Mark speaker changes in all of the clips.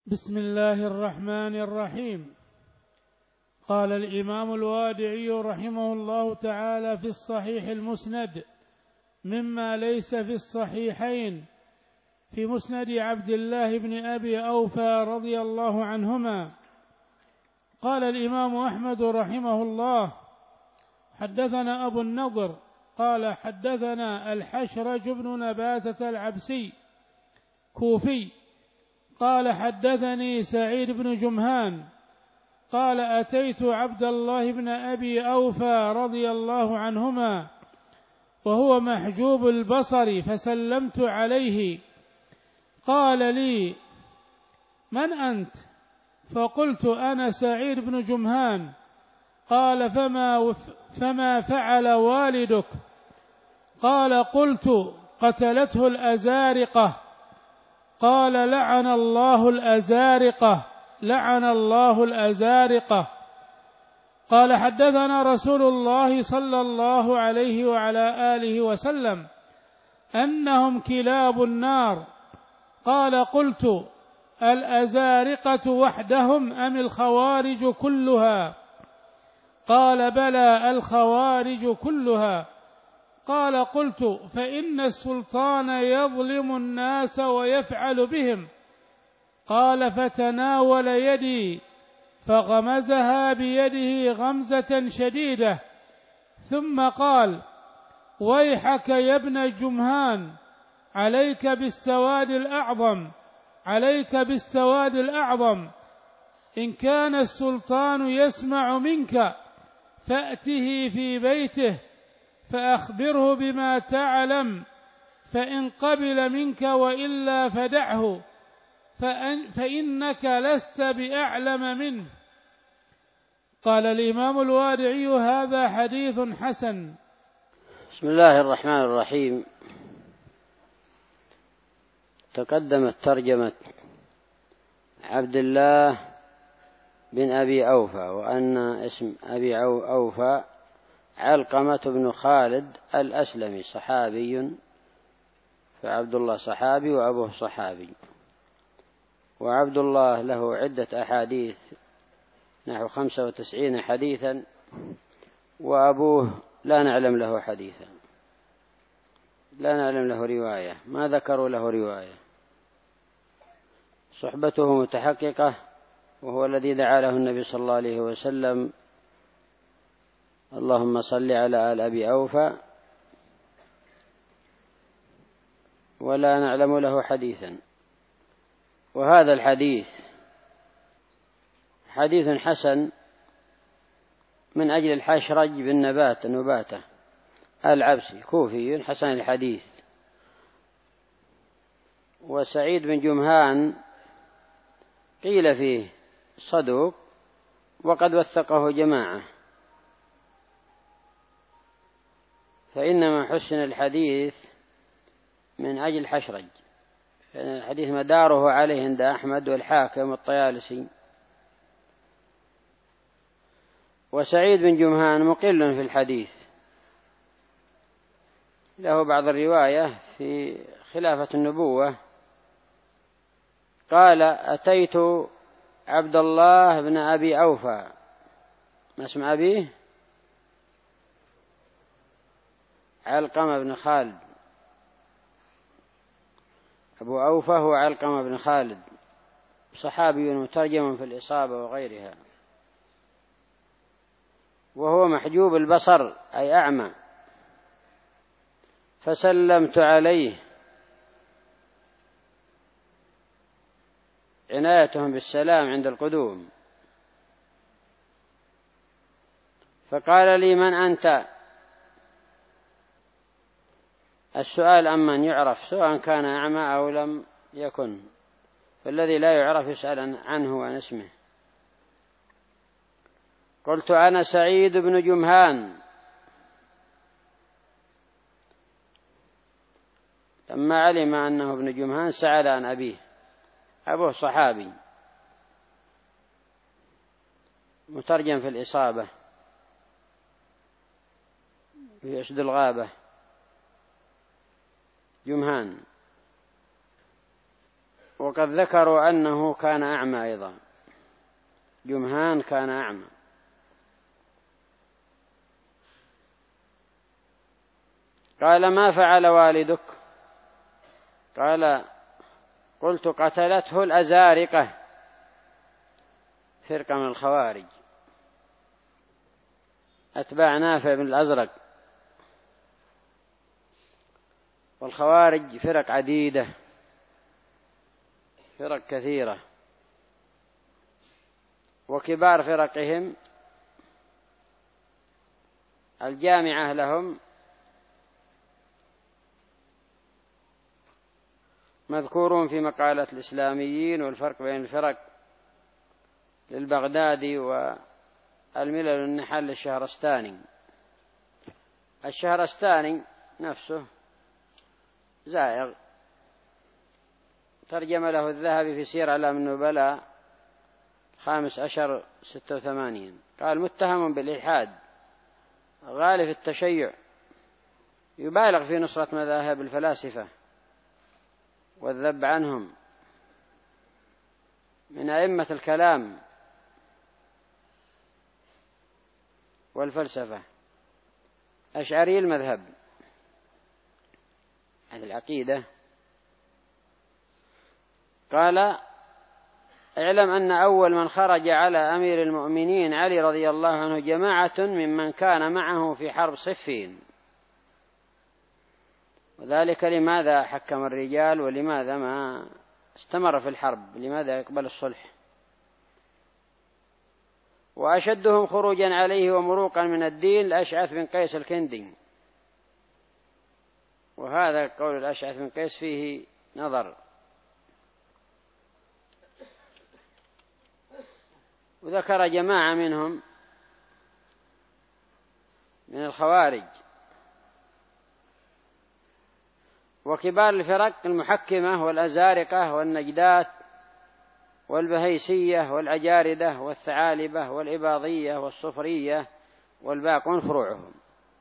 Speaker 1: بسم الله الرحمن الرحيم. قال الإمام الوادعي رحمه الله تعالى في الصحيح المسند مما ليس في الصحيحين في مسند عبد الله بن أبي أوفى رضي الله عنهما. قال الإمام أحمد رحمه الله: حدثنا أبو النضر قال حدثنا الحشرج بن نباتة العبسي كوفي قال حدثني سعيد بن جمهان قال أتيت عبد الله بن أبي أوفى رضي الله عنهما وهو محجوب البصر فسلمت عليه، قال لي: من أنت؟ فقلت: أنا سعيد بن جمهان. قال: فما فعل والدك؟ قال: قلت: قتلته الأزارقة. قال: لعن الله الأزارقة، لعن الله الأزارقة. قال: حدثنا رسول الله صلى الله عليه وعلى آله وسلم أنهم كلاب النار. قال: قلت: الأزارقة وحدهم أم الخوارج كلها؟ قال: بلى، الخوارج كلها. قال: قلت: فإن السلطان يظلم الناس ويفعل بهم. قال: فتناول يدي فغمزها بيده غمزة شديدة، ثم قال: ويحك يا ابن جمهان، عليك بالسواد الأعظم، عليك بالسواد الأعظم. إن كان السلطان يسمع منك فأته في بيته فأخبره بما تعلم، فإن قبل منك وإلا فدعه، فإنك لست بأعلم منه. قال الإمام الوادعي: هذا حديث حسن.
Speaker 2: بسم الله الرحمن الرحيم. تقدمت ترجمة عبد الله بن أبي أوفى، وأن اسم أبي أوفى علقمة بن خالد الأسلمي صحابي، فعبد الله صحابي وأبوه صحابي. وعبد الله له عدة أحاديث نحو 95 حديثا، وأبوه لا نعلم له حديثا، لا نعلم له رواية، ما ذكروا له رواية. صحبته متحققة، وهو الذي دعا له النبي صلى الله عليه وسلم: اللهم صل على آل أبي أوفى، ولا نعلم له حديثا. وهذا الحديث حديث حسن من أجل الحشرج بن نباتة العبسي كوفي حسن الحديث. وسعيد بن جمهان قيل فيه صدوق، وقد وثقه جماعة، فإنما حسن الحديث من أجل الحشرج، الحديث مداره عليه عند أحمد والحاكم والطيالسي. وسعيد بن جمهان مقل في الحديث، له بعض الرواية في خلافة النبوة. قال: أتيت عبد الله بن أبي أوفى. ما اسم أبيه؟ علقمة بن خالد. أبو أوفى هو علقمة بن خالد، صحابي مترجم في الإصابة وغيرها، وهو محجوب البصر أي أعمى. فسلمت عليه، عنايتهم بالسلام عند القدوم. فقال لي: من أنت؟ السؤال عمن يعرف، سواء كان أعمى أو لم يكن، فالذي لا يعرف يسأل عنه وعن اسمه. قلت: أنا سعيد بن جمهان. لما علم أنه ابن جمهان سأل عن أبيه. أبوه صحابي مترجم في الإصابة في أسد الغابة، جمهان. وقد ذكروا أنه كان أعمى أيضا، جمهان كان أعمى. قال: ما فعل والدك؟ قال: قلت: قتلته الأزارقة، فرقة من الخوارج أتباع نافع بن الأزرق، والخوارج فرق عديدة، فرق كثيرة، وكبار فرقهم الجامعة لهم مذكورون في مقالة الإسلاميين والفرق بين الفرق للبغدادي والملل النحل للشهرستاني. الشهرستاني نفسه زائغ، ترجم له الذهبي في سير أعلام النبلاء 15/86، قال: متهم بالإلحاد، غالي في التشيع، يبالغ في نصرة مذاهب الفلاسفة والذب عنهم، من أئمة الكلام والفلسفة، أشعري المذهب، هذه العقيدة. قال: اعلم أن أول من خرج على أمير المؤمنين علي رضي الله عنه جماعة ممن كان معه في حرب صفين. وذلك لماذا حكم الرجال، ولماذا ما استمر في الحرب، لماذا يقبل الصلح. وأشدهم خروجا عليه ومروقا من الدين الأشعث بن قيس الكندي، وهذا قول الأشعث بن قيس فيه نظر. وذكر جماعة منهم من الخوارج. وكبار الفرق المحكمة والأزارقة والنجدات والبهيسية والعجاردة والثعالبة والإباضية والصفرية والباقون فروعهم،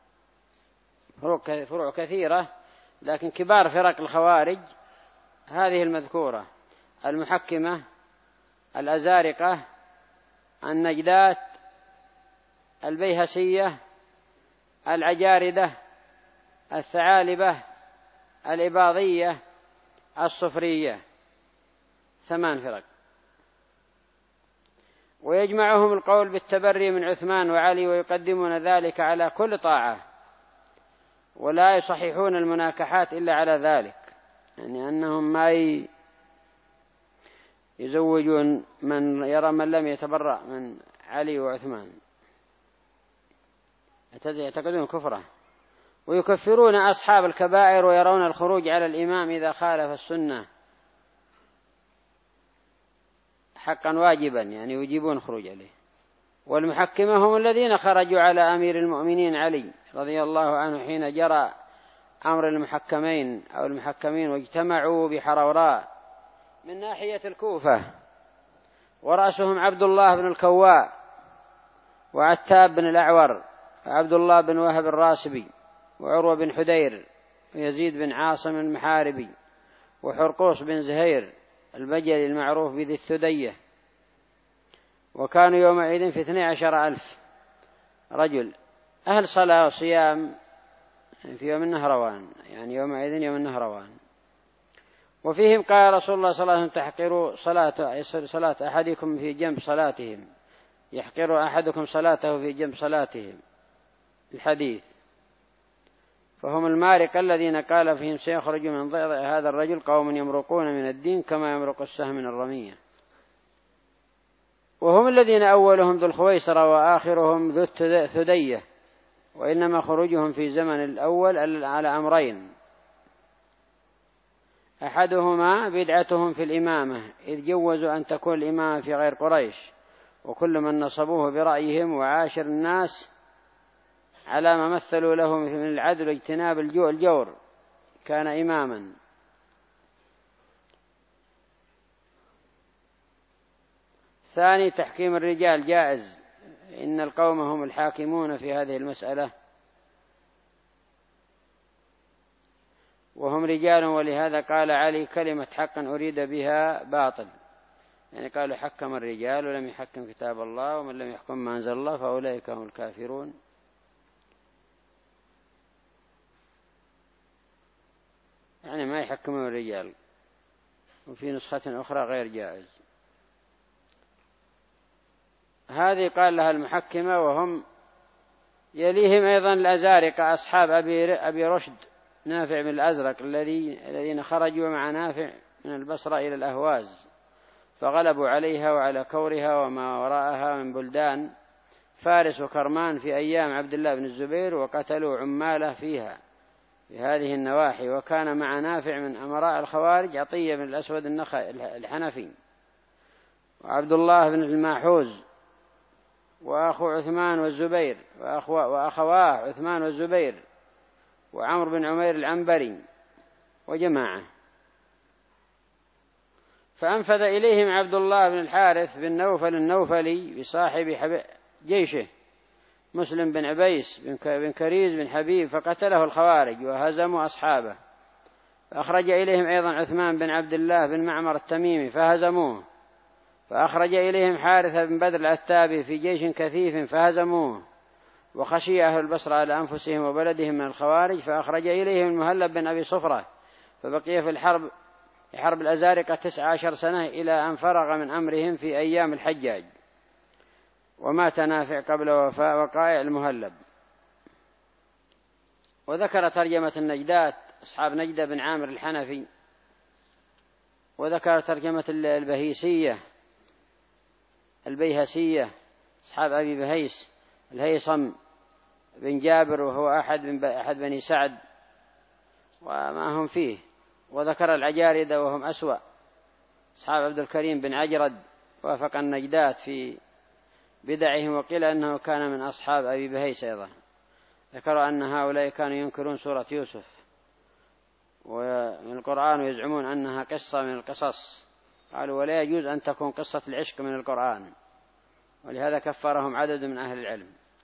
Speaker 2: فروع كثيرة، لكن كبار فرق الخوارج هذه المذكورة: المحكمة، الأزارقة، النجدات، البيهسية، العجاردة، الثعالبة، الإباضية، الصفرية، 8 فرق. ويجمعهم القول بالتبري من عثمان وعلي، ويقدمون ذلك على كل طاعة، ولا يصححون المناكحات إلا على ذلك، يعني أنهم ما يزوجون من يرى من لم يتبرأ من علي وعثمان، يعتقدون كفره. ويكفرون أصحاب الكبائر، ويرون الخروج على الإمام إذا خالف السنة حقا واجبا، يعني يجيبون الخروج عليه. والمحكمة هم الذين خرجوا على أمير المؤمنين علي رضي الله عنه حين جرى أمر المحكمين أو المحكمين، واجتمعوا بحروراء من ناحية الكوفة، ورأسهم عبد الله بن الكواء، وعتاب بن الأعور، وعبد الله بن وهب الراسبي، وعروة بن حدير، ويزيد بن عاصم المحاربي، وحرقوس بن زهير البجلي المعروف بذي الثدية. وكانوا يومئذ في 12,000 رجل، أهل صلاة وصيام في يوم النهروان، يعني يومئذ يوم النهروان. وفيهم قال رسول الله صلى الله عليه وسلم: تحقروا صلاة أحدكم في جنب صلاتهم، يحقر أحدكم صلاته في جنب صلاتهم، الحديث. فهم المارق الذين قال فيهم: سيخرج من ضئض هذا الرجل قوم يمرقون من الدين كما يمرق السهم من الرمية. وهم الذين أولهم ذو الخويسرة وآخرهم ذو الثدية، وإنما خروجهم في زمن الأول على أمرين: أحدهما بدعتهم في الإمامة، إذ جوزوا أن تكون الإمامة في غير قريش، وكل من نصبوه برأيهم، وعاشر الناس على ما مثلوا له من العدل واجتناب الجور، كان إماما. ثاني: تحكيم الرجال جائز، إن القوم هم الحاكمون في هذه المسألة. وهم رجال، ولهذا قال علي كلمة حق أريد بها باطل، يعني قالوا حكم الرجال ولم يحكم كتاب الله، ومن لم يحكم ما أنزل الله فأولئك هم الكافرون. يعني ما يحكمون الرجال، وفي نسخة أخرى غير جائز. هذه قال لها المحكمة، وهم يليهم أيضا الأزارقة أصحاب أبي رشد نافع بن الأزرق الذين خرجوا مع نافع من البصرة إلى الأهواز، فغلبوا عليها وعلى كورها وما وراءها من بلدان فارس وكرمان في أيام عبد الله بن الزبير، وقتلوا عماله فيها في هذه النواحي. وكان مع نافع من أمراء الخوارج عطية بن الأسود الحنفي، وعبد الله بن الماحوز، وأخو عثمان والزبير، وأخواه عثمان والزبير، وعمر بن عمير العنبري، وجماعة. فأنفذ إليهم عبد الله بن الحارث بن نوفل النوفلي بصاحب جيشه مسلم بن عبيس بن كريز بن حبيب، فقتله الخوارج وهزموا أصحابه. فأخرج إليهم أيضا عثمان بن عبد الله بن معمر التميمي فهزموه. فأخرج إليهم حارثة بن بدر العتابي في جيش كثيف فهزموه. وخشي أهل البصرة على أنفسهم وبلدهم من الخوارج، فأخرج إليهم المهلب بن أبي صفرة، فبقي في حرب الأزارقة 19 سنة إلى أن فرغ من أمرهم في أيام الحجاج، ومات نافع قبل وقائع المهلب. وذكر ترجمة النجدات أصحاب نجدة بن عامر الحنفي، وذكر ترجمة البيهسية أصحاب أبي بهيس الهيصم بن جابر، وهو أحد بني سعد وما هم فيه. وذكر العجاردة وهم أسوأ أصحاب عبد الكريم بن عجرد، وافق النجدات في بدعهم، وقيل أنه كان من أصحاب أبي بهيس أيضا. ذكروا أن هؤلاء كانوا ينكرون سورة يوسف ومن القرآن، ويزعمون أنها قصة من القصص، قالوا ولا يجوز أن تكون قصة العشق من القرآن، ولهذا كفرهم عدد من أهل العلم.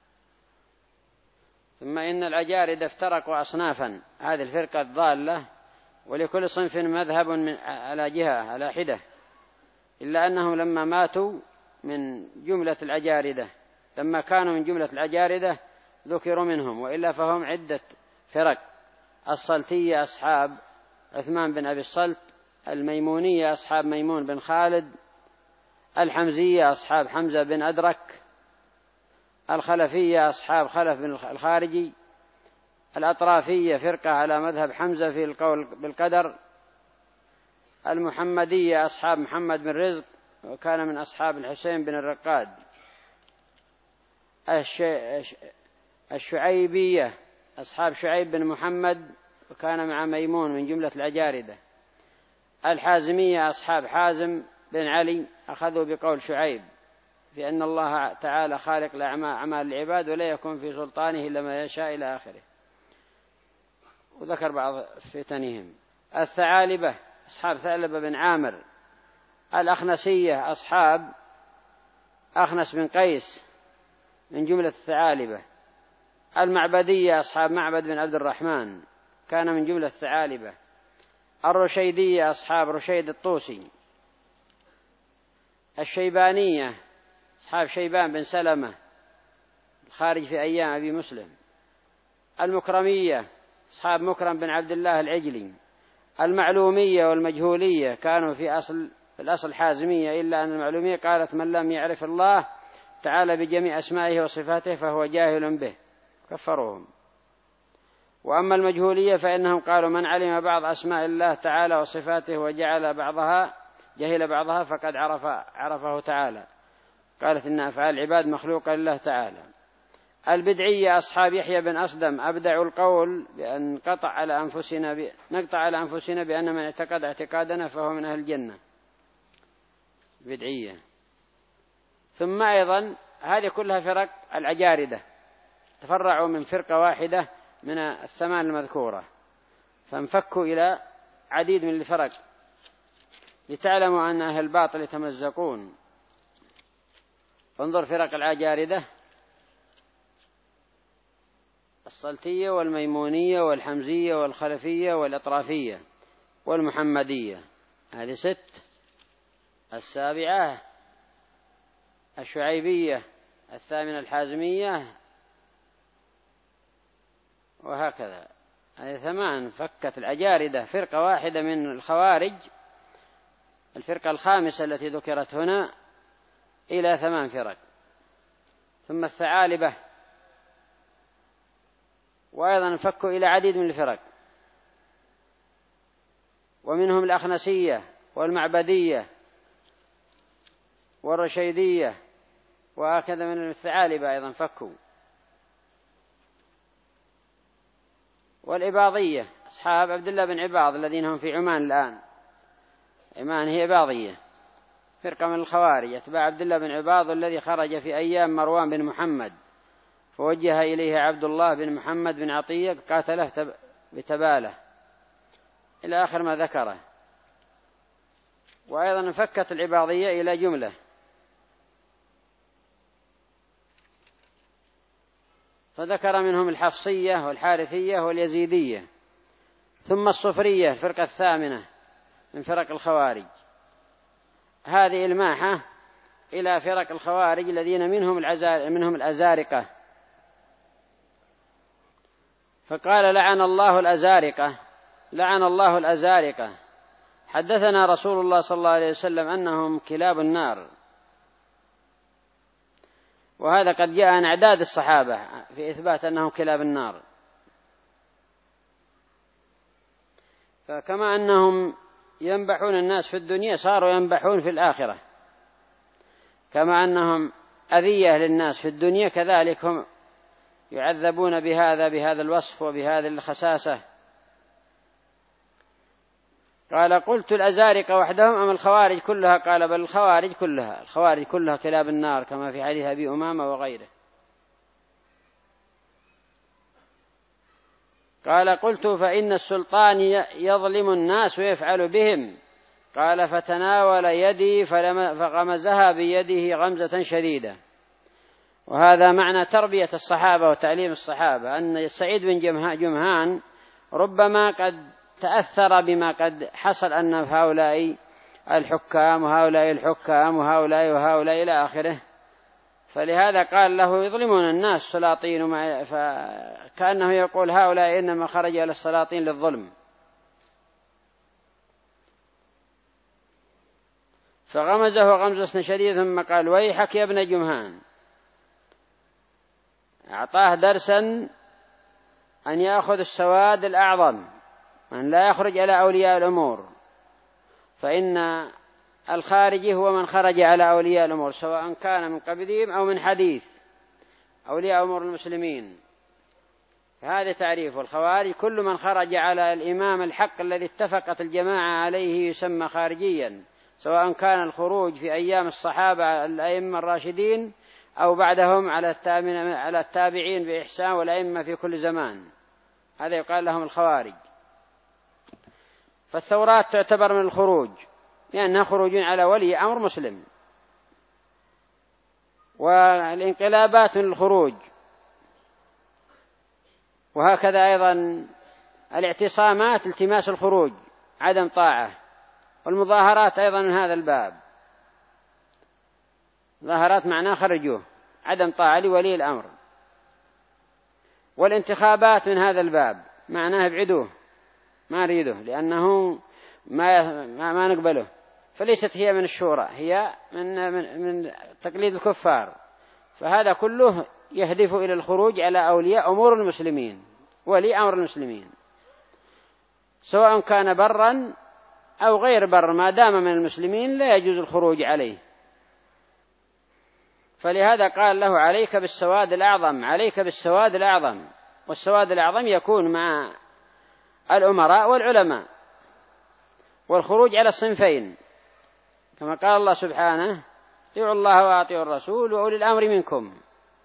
Speaker 2: ثم إن العجاردة افترقوا أصنافا، هذه الفرقة الضالة، ولكل صنف مذهب على جهة على حدة، إلا أنهم لما ماتوا من جملة العجاردة، لما كانوا من جملة العجاردة ذكروا منهم، وإلا فهم عدة فرق: الصلتية أصحاب عثمان بن أبي الصلت، الميمونية أصحاب ميمون بن خالد، الحمزية أصحاب حمزة بن أدرك، الخلفية أصحاب خلف بن الخارجي، الأطرافية فرقة على مذهب حمزة في القول بالقدر، المحمدية أصحاب محمد بن رزق وكان من أصحاب الحسين بن الرقاد، الشعيبية أصحاب شعيب بن محمد وكان مع ميمون من جملة العجاردة، الحازمية أصحاب حازم بن علي أخذوا بقول شعيب في أن الله تعالى خالق لأعمال العباد ولا يكون في سلطانه إلا ما يشاء إلى آخره. وذكر بعض فتنهم. الثعالبة أصحاب ثعلبة بن عامر، الأخنسية أصحاب أخنس بن قيس من جملة الثعالبة، المعبدية أصحاب معبد بن عبد الرحمن كان من جملة الثعالبة، الرشيدية أصحاب رشيد الطوسي، الشيبانية أصحاب شيبان بن سلمة الخارج في أيام أبي مسلم، المكرمية أصحاب مكرم بن عبد الله العجلي، المعلومية والمجهولية كانوا في الأصل حازمية، إلا أن المعلومية قالت من لم يعرف الله تعالى بجميع أسمائه وصفاته فهو جاهل به، كفروهم. وأما المجهولية فإنهم قالوا من علم بعض أسماء الله تعالى وصفاته جهل بعضها فقد عرفه تعالى، قالت إن أفعال العباد مخلوقة لله تعالى. البدعية أصحاب يحيى بن أصدم أبدعوا القول بأن نقطع على أنفسنا بأن من اعتقد اعتقادنا فهو من أهل الجنة، بدعية. ثم أيضا هذه كلها فرق العجاردة تفرعوا من فرقة واحدة من الثمان المذكورة، فانفكوا إلى عديد من الفرق لتعلموا أن أهل الباطل يتمزقون. انظر فرق العجاردة: السلطية والميمونية والحمزية والخلفية والأطرافية والمحمدية، هذه 6. السابعة الشعيبية، 8 الحازمية، وهكذا. هذه 8. فكت الأجاردة فرقة واحدة من الخوارج، الفرقة الخامسة التي ذكرت هنا، إلى 8 فرق. ثم الثعالبة، وأيضا انفكوا إلى عديد من الفرق، ومنهم الأخنسية والمعبدية والرشيدية، وهكذا من الثعالبة أيضا فكوا. والإباضية أصحاب عبد الله بن عباض الذين هم في عمان الآن. عمان هي إباضية، فرقة من الخوارج أتباع عبد الله بن عباض الذي خرج في أيام مروان بن محمد، فوجه إليه عبد الله بن محمد بن عطية قاتله بتباله إلى آخر ما ذكره. وأيضا انفكت العباضية إلى جملة، فذكر منهم الحفصية والحارثية واليزيدية. ثم الصفرية الفرقة الثامنة من فرق الخوارج، هذه الماحة إلى فرق الخوارج الذين منهم الأزارقة. فقال لعن الله الأزارقة، لعن الله الأزارقة. حدثنا رسول الله صلى الله عليه وسلم أنهم كلاب النار، وهذا قد جاء عن أعداد الصحابة في إثبات أنهم كلاب النار. فكما أنهم ينبحون الناس في الدنيا صاروا ينبحون في الآخرة، كما أنهم أذية للناس في الدنيا كذلك هم يعذبون بهذا الوصف وبهذه الخساسة. قال قلت الأزارقة وحدهم أم الخوارج كلها؟ قال بل الخوارج كلها، الخوارج كلها كلاب النار كما في حديث أبي أمامة وغيره. قال قلت فإن السلطان يظلم الناس ويفعل بهم. قال فتناول يدي فغمزها بيده غمزة شديدة. وهذا معنى تربية الصحابة وتعليم الصحابة، أن سعيد بن جمهان ربما قد تأثر بما قد حصل أن هؤلاء الحكام وهؤلاء الحكام وهؤلاء إلى آخره، فلهذا قال له يظلمون الناس سلاطين، فكأنه يقول هؤلاء إنما خرج إلى السلاطين للظلم. فغمزه غمزة شديدة ثم قال ويحك يا ابن جمهان. أعطاه درسا أن يأخذ السواد الأعظم، أن لا يخرج على أولياء الأمور، فإن الخارجي هو من خرج على أولياء الأمور سواء كان من قبلهم أو من حديث أولياء أمور المسلمين. فهذا تعريف الخوارج، كل من خرج على الإمام الحق الذي اتفقت الجماعة عليه يسمى خارجيا، سواء كان الخروج في أيام الصحابة الأئمة الراشدين أو بعدهم على التابعين بإحسان والأئمة في كل زمان، هذا يقال لهم الخوارج. فالثورات تعتبر من الخروج لأنها خروج على ولي أمر مسلم، والانقلابات من الخروج، وهكذا أيضا الاعتصامات التماس الخروج عدم طاعة، والمظاهرات أيضا من هذا الباب، ظاهرات معناه خرجوه عدم طاعة لولي الأمر، والانتخابات من هذا الباب معناه ابعدوه ما نريده لأنه ما نقبله، فليست هي من الشورى، هي من تقليد الكفار. فهذا كله يهدف إلى الخروج على أولياء أمور المسلمين، ولي أمر المسلمين سواء كان برا أو غير بر، ما دام من المسلمين لا يجوز الخروج عليه. فلهذا قال له عليك بالسواد الأعظم، عليك بالسواد الأعظم. والسواد الأعظم يكون مع الأمراء والعلماء، والخروج على الصنفين كما قال الله سبحانه اطيعوا الله وأطيعوا الرسول وأولي الأمر منكم.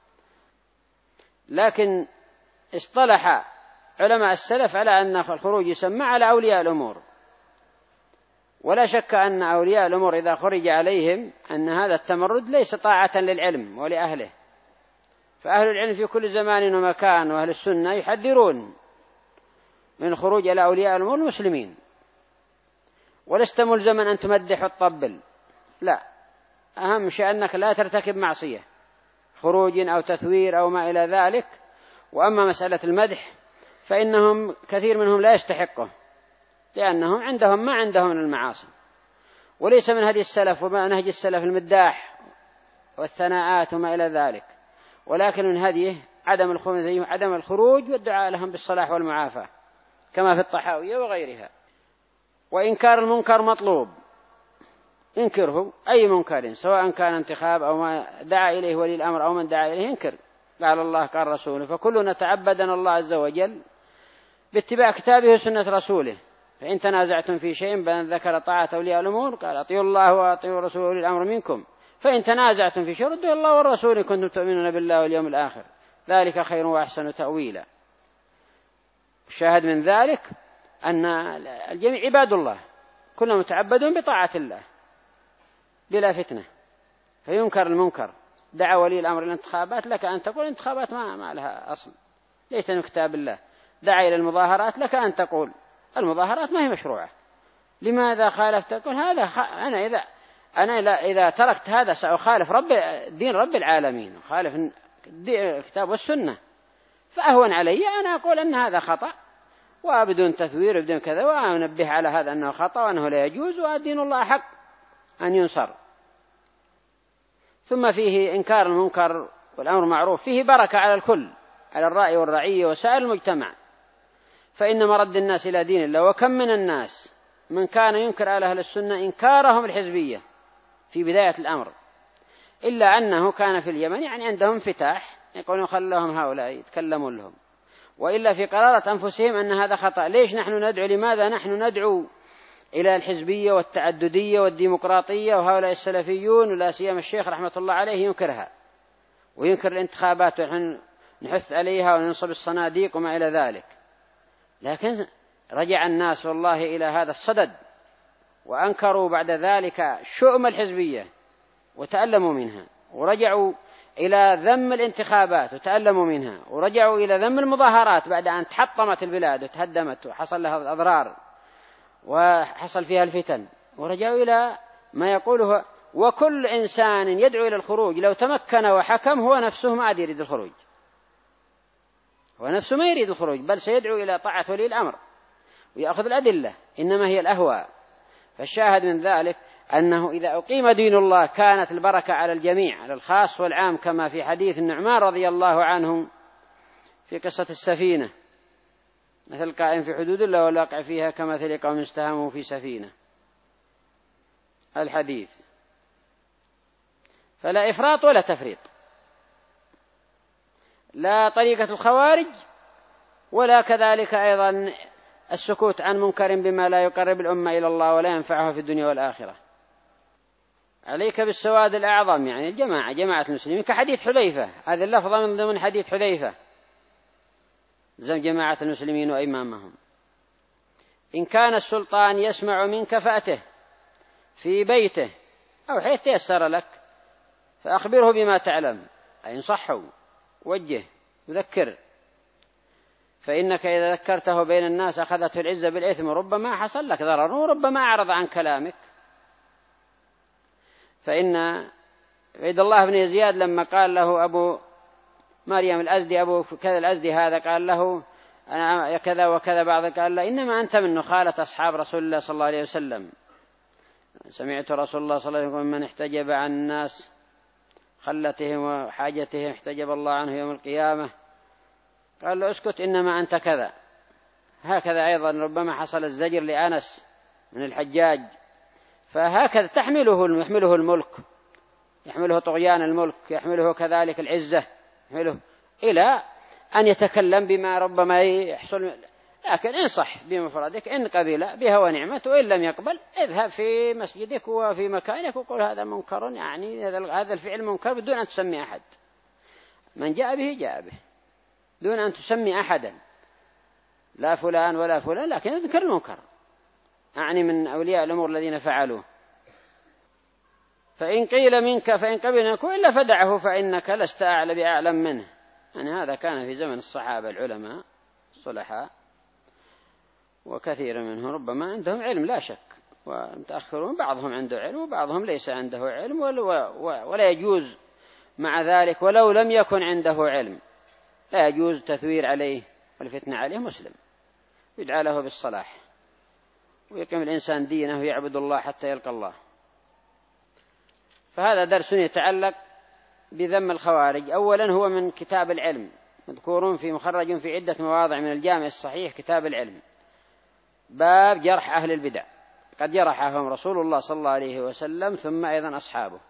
Speaker 2: لكن اصطلح علماء السلف على أن الخروج يسمى على أولياء الأمور، ولا شك أن أولياء الأمور إذا خرج عليهم أن هذا التمرد ليس طاعة للعلم ولأهله، فأهل العلم في كل زمان ومكان وأهل السنة يحذرون من الخروج على أولياء الأمور المسلمين. ولست ملزما أن تمدح وتطبل، لا، أهم شيء أنك لا ترتكب معصية خروج أو تثوير أو ما إلى ذلك. وأما مسألة المدح فإنهم كثير منهم لا يستحقه، لأنهم عندهم ما عندهم من المعاصي. وليس من هدي السلف وما نهج السلف المداح والثناءات وما إلى ذلك، ولكن من هديه عدم الخروج والدعاء لهم بالصلاح والمعافاة كما في الطحاوية وغيرها. وإنكار المنكر مطلوب، انكره أي منكر سواء كان انتخاب أو ما دعا إليه ولي الأمر أو من دعا إليه، انكر. قال الله قال رسوله، فكلنا تعبدنا الله عز وجل باتباع كتابه وسنة رسوله. فإن تنازعتم في شيء بأن ذكر طاعة أولياء الأمور قال أطيعوا الله وأطيعوا رسوله ولي الأمر منكم، فإن تنازعتم في شيء ردوا الله والرسول إن كنتم تؤمنون بالله واليوم الآخر، ذلك خير وأحسن تأويلا. الشاهد من ذلك أن الجميع عباد الله كلهم متعبدون بطاعة الله بلا فتنة. فينكر المنكر. دعا ولي الأمر الانتخابات، لك أن تقول انتخابات ما لها أصل، ليس من كتاب الله. دعا إلى المظاهرات، لك أن تقول المظاهرات ما هي مشروعة. لماذا خالفت؟ تقول هذا أنا إذا تركت هذا سأخالف دين رب العالمين، أخالف الكتاب والسنة، فأهون علي أنا أقول أن هذا خطأ وبدون تثوير بدون كذا، وأنبه على هذا أنه خطأ وأنه لا يجوز ودين الله حق أن ينصر. ثم فيه إنكار المنكر والأمر معروف، فيه بركة على الكل، على الرأي والرعية وسائر المجتمع. فإن مرد الناس إلى دين الله، وكم من الناس من كان ينكر على أهل السنة إنكارهم الحزبية في بداية الأمر، إلا أنه كان في اليمن يعني عندهم انفتاح، يقولون خلهم هؤلاء يتكلمون لهم، وإلا في قرارة أنفسهم أن هذا خطأ. ليش نحن ندعو؟ لماذا نحن ندعو إلى الحزبية والتعددية والديمقراطية؟ وهؤلاء السلفيون ولا سيما الشيخ رحمة الله عليه ينكرها وينكر الانتخابات، ونحن نحث عليها وننصب الصناديق وما إلى ذلك. لكن رجع الناس والله إلى هذا الصدد، وأنكروا بعد ذلك شؤم الحزبية وتألموا منها، ورجعوا إلى ذم الانتخابات وتألموا منها، ورجعوا إلى ذم المظاهرات بعد أن تحطمت البلاد وتهدمت وحصل لها الأضرار وحصل فيها الفتن، ورجعوا إلى ما يقوله. وكل إنسان يدعو إلى الخروج لو تمكن وحكم هو نفسه ما عاد يريد الخروج، هو نفسه ما يريد الخروج، بل سيدعو إلى طاعة ولي الأمر ويأخذ الأدلة، إنما هي الأهواء. فالشاهد من ذلك أنه إذا أقيم دين الله كانت البركة على الجميع، على الخاص والعام، كما في حديث النعمان رضي الله عنه في قصة السفينة، مثل قائم في حدود الله والواقع فيها كمثل قوم استهموا في سفينة، الحديث. فلا إفراط ولا تفريط، لا طريقة الخوارج ولا كذلك أيضا السكوت عن منكر بما لا يقرب الأمة إلى الله ولا ينفعها في الدنيا والآخرة. عليك بالسواد الأعظم، يعني جماعة المسلمين، كحديث حذيفة، هذه اللفظة من ضمن حديث حذيفة، جماعة المسلمين وإمامهم. إن كان السلطان يسمع منك فأته في بيته أو حيث تيسر لك فأخبره بما تعلم، أي انصحه وجه وذكر، فإنك إذا ذكرته بين الناس أخذته العزة بالإثم، وربما حصل لك ضرر وربما أعرض عن كلامك. فإن عبد الله بن زياد لما قال له أبو مريم الأزدي، أبو كذا الأزدي هذا، قال له أنا كذا وكذا، بعض قال له إنما أنت من نخالة أصحاب رسول الله صلى الله عليه وسلم. سمعت رسول الله صلى الله عليه وسلم من احتجب عن الناس خلتهم وحاجتهم احتجب الله عنه يوم القيامة. قال له اسكت إنما أنت كذا. هكذا أيضا ربما حصل الزجر لأنس من الحجاج، فهكذا يحمله الملك، يحمله طغيان الملك، يحمله كذلك العزة، يحمله إلى أن يتكلم بما ربما يحصل. لكن انصح بمفردك، إن قبل بها ونعمت، وإن لم يقبل اذهب في مسجدك وفي مكانك وقل هذا منكر، يعني هذا الفعل منكر، بدون أن تسمي أحد. من جاء به جاء به دون أن تسمي أحدا، لا فلان ولا فلان، لكن اذكر المنكر، أعني من أولياء الأمور الذين فعلوه. فإن قيل منك فإن قبل منك إلا فدعه فإنك لست بأعلم منه. يعني هذا كان في زمن الصحابة العلماء الصلحاء، وكثير منهم ربما عندهم علم لا شك، والمتأخرون بعضهم عنده علم وبعضهم ليس عنده علم، ولا يجوز مع ذلك ولو لم يكن عنده علم لا يجوز تثوير عليه والفتنة عليه مسلم، يدعى له بالصلاح ويقيم الإنسان دينه ويعبد الله حتى يلقى الله. فهذا درس يتعلق بذم الخوارج. أولا هو من كتاب العلم، مذكور في مخرج في عدة مواضع من الجامع الصحيح كتاب العلم، باب جرح أهل البدع، قد جرحهم رسول الله صلى الله عليه وسلم ثم أيضا أصحابه.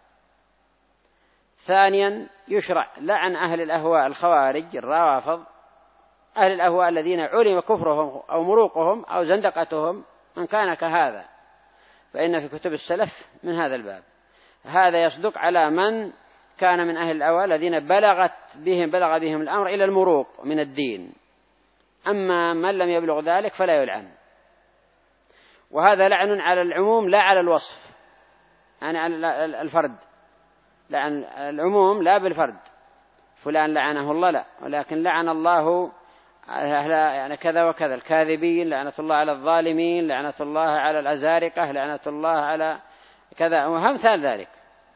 Speaker 2: ثانيا يشرع لعن أهل الأهواء الخوارج الروافض، أهل الأهواء الذين علم كفرهم أو مروقهم أو زندقتهم، من كان كهذا فإن في كتب السلف من هذا الباب. هذا يصدق على من كان من أهل الأهواء الذين بلغ بهم الأمر إلى المروق من الدين، أما من لم يبلغ ذلك فلا يلعن. وهذا لعن على العموم لا على الوصف، يعني على الفرد، لعن العموم لا بالفرد، فلان لعنه الله لا، ولكن لعن الله يعني كذا وكذا، الكاذبين لعنة الله على الظالمين، لعنة الله على الأزارقة، لعنة الله على كذا وأمثال ذلك.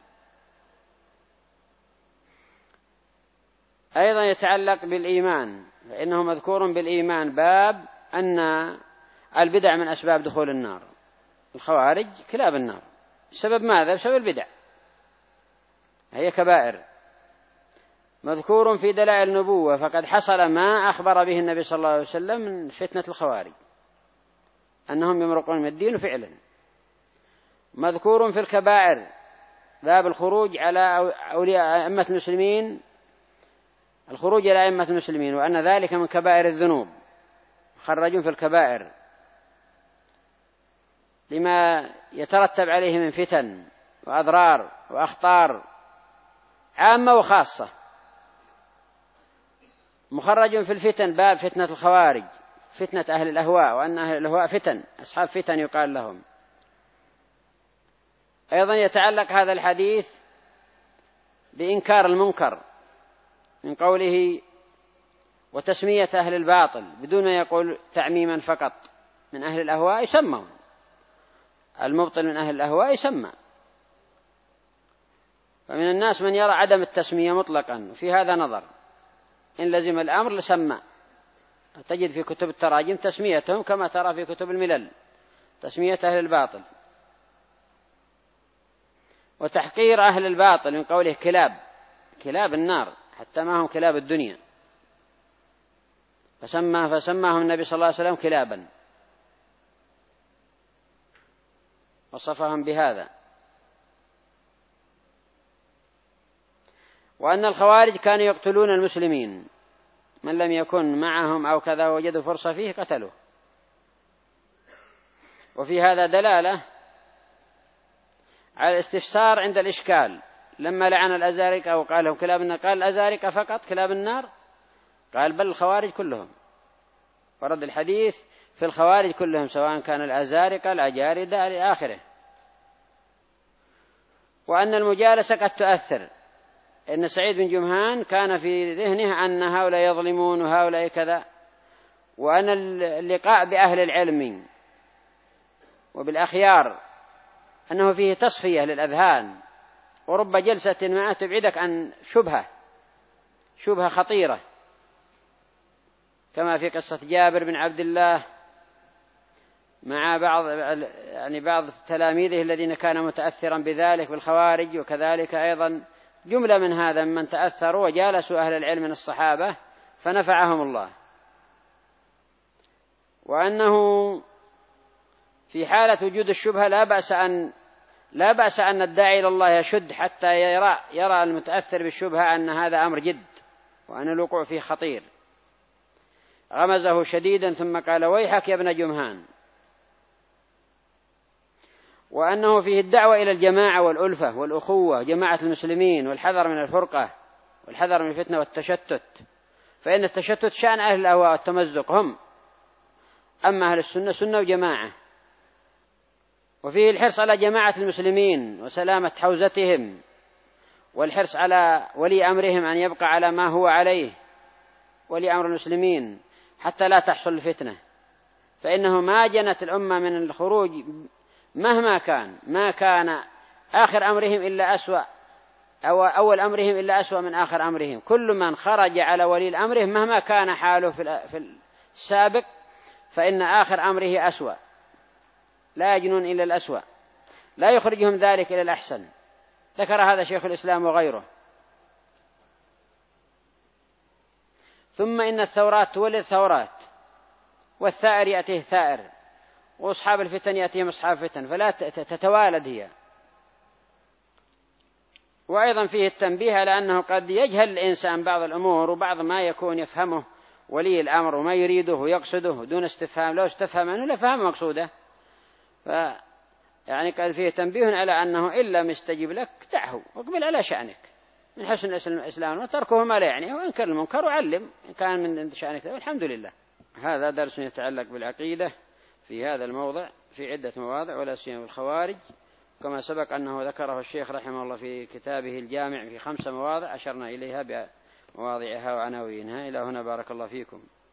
Speaker 2: أيضا يتعلق بالإيمان، فإنه مذكور بالإيمان باب أن البدع من أسباب دخول النار، الخوارج كلاب النار. سبب ماذا؟ بسبب البدع، هي كبائر. مذكور في دلائل النبوة، فقد حصل ما أخبر به النبي صلى الله عليه وسلم من فتنة الخوارج أنهم يمرقون من الدين فعلا. مذكور في الكبائر باب الخروج على أولياء أئمة المسلمين، الخروج على أئمة المسلمين، وأن ذلك من كبائر الذنوب، خرج في الكبائر لما يترتب عليه من فتن وأضرار وأخطار عامة وخاصة. مخرج في الفتن باب فتنة الخوارج، فتنة أهل الأهواء، وأن أهل الأهواء فتن، أصحاب فتن يقال لهم. أيضا يتعلق هذا الحديث بإنكار المنكر من قوله وتسمية أهل الباطل بدون ما يقول تعميما فقط، من أهل الأهواء يسمى، المبطل من أهل الأهواء يسمى. فمن الناس من يرى عدم التسمية مطلقا، وفي هذا نظر، إن لزم الأمر لسمى. تجد في كتب التراجم تسميتهم كما ترى في كتب الملل، تسمية أهل الباطل. وتحقير أهل الباطل من قوله كلاب النار، حتى ما هم كلاب الدنيا، فسماهم النبي صلى الله عليه وسلم كلابا، وصفهم بهذا. وأن الخوارج كانوا يقتلون المسلمين، من لم يكن معهم أو كذا وجدوا فرصة فيه قتلوه. وفي هذا دلالة على الاستفسار عند الإشكال، لما لعن الأزارقة وقال لهم كلاب النار، قال الأزارقة فقط كلاب النار؟ قال بل الخوارج كلهم، ورد الحديث في الخوارج كلهم سواء كان الأزارقة الأجاردة إلى آخره. وأن المجالسة قد تؤثر، إن سعيد بن جمهان كان في ذهنه أن هؤلاء يظلمون وهؤلاء كذا، وأن اللقاء بأهل العلم وبالأخيار أنه فيه تصفية للأذهان، ورب جلسة معه تبعدك عن شبهة خطيرة، كما في قصة جابر بن عبد الله مع بعض تلاميذه الذين كان متأثرا بذلك بالخوارج، وكذلك أيضا جملة من هذا من تأثروا وجالسوا أهل العلم من الصحابة فنفعهم الله. وأنه في حالة وجود الشبهة لا بأس أن الداعي إلى الله يشد حتى يرى المتأثر بالشبهة أن هذا أمر جد وأن الوقوع فيه خطير. غمزه شديدا ثم قال ويحك يا ابن جمهان. وأنه فيه الدعوة إلى الجماعة والألفة والأخوة، جماعة المسلمين، والحذر من الفرقة والحذر من الفتنة والتشتت، فإن التشتت شأن أهل الأهواء والتمزق هم، أما أهل السنة سنة وجماعة. وفيه الحرص على جماعة المسلمين وسلامة حوزتهم، والحرص على ولي أمرهم أن يبقى على ما هو عليه ولي أمر المسلمين حتى لا تحصل الفتنة، فإنه ما جنت الأمة من الخروج مهما كان، ما كان آخر أمرهم إلا أسوأ أو أول أمرهم إلا أسوأ من آخر أمرهم. كل من خرج على ولي الأمر مهما كان حاله في السابق فإن آخر أمره أسوأ، لا يجنون إلا الأسوأ، لا يخرجهم ذلك إلى الأحسن. ذكر هذا شيخ الإسلام وغيره. ثم إن الثورات تولد ثورات، والثائر يأتيه ثائر، وأصحاب الفتن يأتيهم أصحاب فتن، فلا تتوالد هي. وأيضا فيه التنبيه على أنه قد يجهل الإنسان بعض الأمور وبعض ما يكون يفهمه ولي الأمر وما يريده ويقصده دون استفهام، لو استفهم أنه لفهم مقصوده. يعني قد فيه تنبيه على أنه إلا مستجيب لك دعه واقبل على شأنك، من حسن الإسلام وتركه ما لا يعني، وانكر المنكر وعلم إن كان من شأنك، والحمد لله. هذا درس يتعلق بالعقيدة في هذا الموضع في عدة مواضع، ولا سيما الخوارج، كما سبق أنه ذكره الشيخ رحمه الله في كتابه الجامع في 5 مواضع أشرنا إليها بمواضعها وعناوينها. إلى هنا بارك الله فيكم.